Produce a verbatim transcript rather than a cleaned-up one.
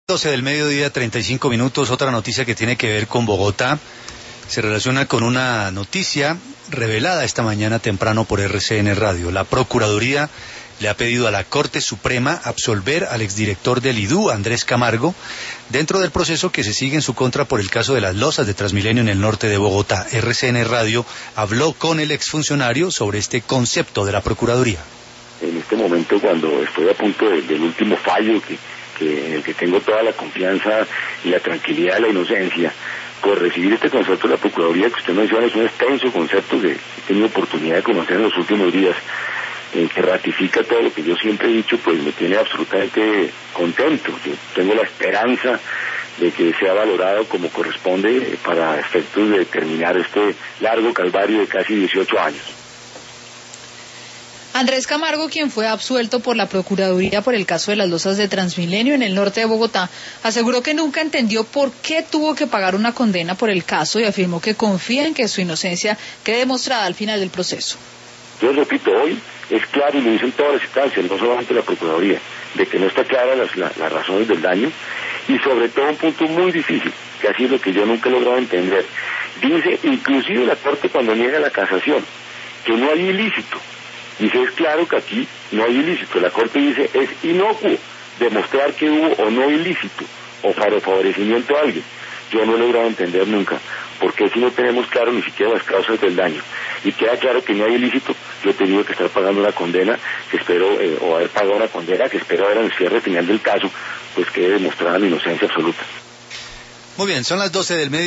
doce del mediodía, treinta y cinco minutos. Otra noticia que tiene que ver con Bogotá se relaciona con una noticia revelada esta mañana temprano por R C N Radio. La Procuraduría le ha pedido a la Corte Suprema absolver al exdirector del I D U, Andrés Camargo, dentro del proceso que se sigue en su contra por el caso de las losas de Transmilenio en el norte de Bogotá. R C N Radio habló con el exfuncionario sobre este concepto de la Procuraduría. En este momento, cuando estoy a punto de, del último fallo, que, que en el que tengo toda la confianza y la tranquilidad de la inocencia, por recibir este concepto de la Procuraduría que usted menciona, es un extenso concepto que he tenido oportunidad de conocer en los últimos días, eh, que ratifica todo lo que yo siempre he dicho, pues me tiene absolutamente contento. Yo tengo la esperanza de que sea valorado como corresponde para efectos de terminar este largo calvario de casi dieciocho años. Andrés Camargo, quien fue absuelto por la Procuraduría por el caso de las losas de Transmilenio en el norte de Bogotá, aseguró que nunca entendió por qué tuvo que pagar una condena por el caso y afirmó que confía en que su inocencia quede demostrada al final del proceso. Yo repito, hoy es claro, y lo dicen todas las instancias, no solamente la Procuraduría, de que no está clara las, la, las razones del daño, y sobre todo un punto muy difícil, que así es lo que yo nunca he logrado entender. Dice, inclusive la Corte cuando niega la casación, que no hay ilícito. Dice, es claro que aquí no hay ilícito. La Corte dice, es inocuo demostrar que hubo o no ilícito, o para favorecimiento a alguien. Yo no he logrado entender nunca, porque si no tenemos claro ni siquiera las causas del daño, y queda claro que no hay ilícito, yo he tenido que estar pagando una condena, que espero, eh, o haber pagado una condena, que espero ahora en el cierre final del caso, pues quede demostrada mi inocencia absoluta. Muy bien, son las doce del mediodía.